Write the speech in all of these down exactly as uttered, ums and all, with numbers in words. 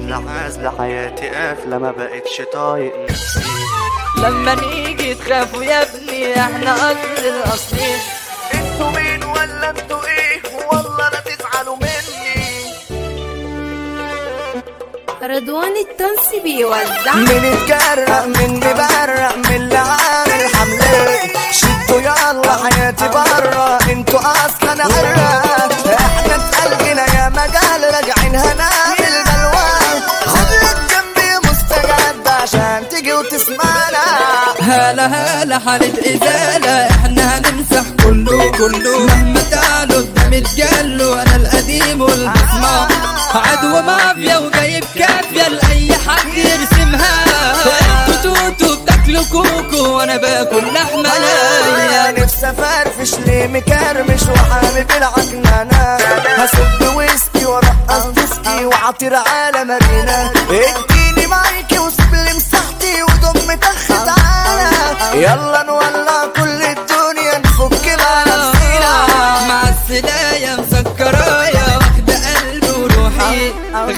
عازلة عازلة حياتي قافلة ما بقتش طايق نفسي. لما نيجي تخافوا يا ابني احنا اصل الاصلين. انتوا مين ولا انتوا ايه والله لا تزعلوا مني. رضوان التونسي بيوزع. من اتجرأ من مبرق من اللي عامل حملة شدوا يلا حياتي برا انتوا اصلا عرق. احنا اتقلقنا يا مجال راجعين هنعمل بلوان. خد لك جنبي مستجد عشان تيجي وتسمعنا. هلا هلا حالة ازالة احنا هنمسح كله كله مهما تعالوا قدام اتجلوا. انا القديم والبصمة عدو مافيا وجايب كافية لأي حد يرسمها. انتوا توتو بتاكلوا كوكو وانا باكل لحمة ناية. نفسي افرفش ليه مكرمش وحابب العجنانة. هصب ويسكي ورقص ديسكي وعطير على مارينا. اديني مايكي وسيب لي مساحتي وضم تخ تعالى. يلا نولع كل الدنيا نفك على نفسينا. مع السلاية مسكرايا واخدة قلبي وروحي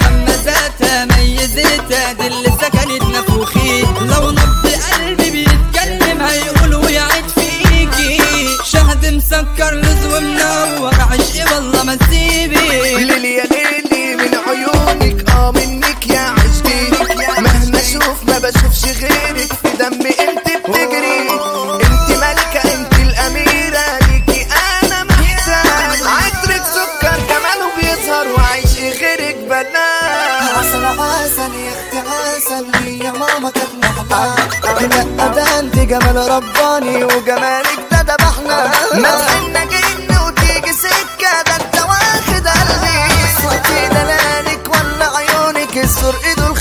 غمزاتها ميزتها دي اللي سكنت نفوخي. لو نبض قلبي بيتكلم هيقول ويعيد فيكي. شهد مسكر لز ومنور عشقي والله ما تسيبي. ليلي يا ليلي من عيونك اه منك يا عشقي. مهما اشوف ما بشوفش غيرك في دمي انت بتجري. انت ملكة انت الاميرة ليكي انا محتاج. عطرك سكر جماله بيظهر وعيشي غيرك بنات. عسل عسل يا اختي عسل يا ماما كانت محتاج. لا ده انت جمال رباني وجمالك ده دبحنا. مدحنا جن وتيجي سكة ده انت واخد قلبي. صوتي دلالك ولا عيونك السر ايده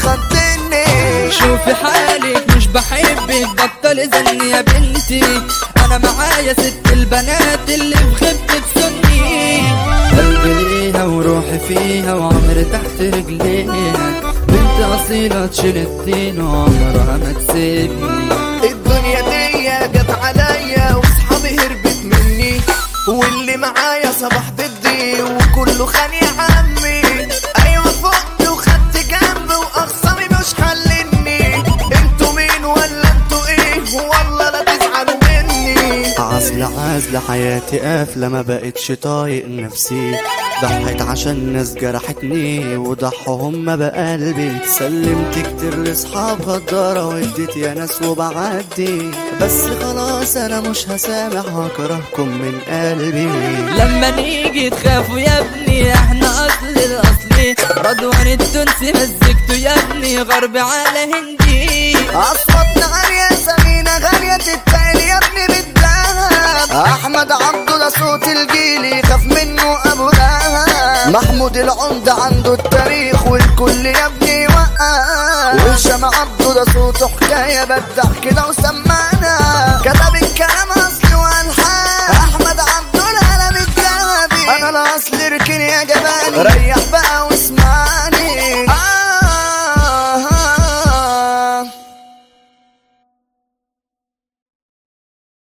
الخدني. شوفي حالك مش بحبك بطل زن يا بنتي. انا معايا ست البنات اللي بخفة سني. قلبي ليها وروحي فيها وعمري تحت رجليها. بنت اصيلة تشيل الدين وعمرها ما تسيبني. الدنيا دي جت عليا واصحابي هربت مني. واللي معايا صباح ضدي وكله خان يا عمي. ايوه فقت وخدت جنب واخصامي مش حلني. انتوا مين ولا انتوا ايه والله لا تزعلوا مني. عازلة عازلة حياتي قافلة ما بقتش طايق نفسي. ضحيت عشان ناس جرحتني وضحوا هما بقلبي. سلمت كتير لاصحاب غدارة واديت يا ناس وبعدي. بس خلاص انا مش هسامح هكرهكم من قلبي. لما نيجي تخافوا يا ابني احنا اصل الاصلي. رضوان التونسي مزجته يا ابني غربي على هندي. اصواتنا عالية سمينة غالية تتقال يا ابني بالذهب. احمد عبده ده صوت الجيل يخاف منه ابو دهب. محمود العمدة عنده التاريخ والكل يا ابني وقف. وهشام عبده ده صوته حكاية بدح كده وسمعنا. كتب الكلام اصلي والحان. احمد عبده القلم الذهبي. انا الاصل اركن يا جباني ريح بقى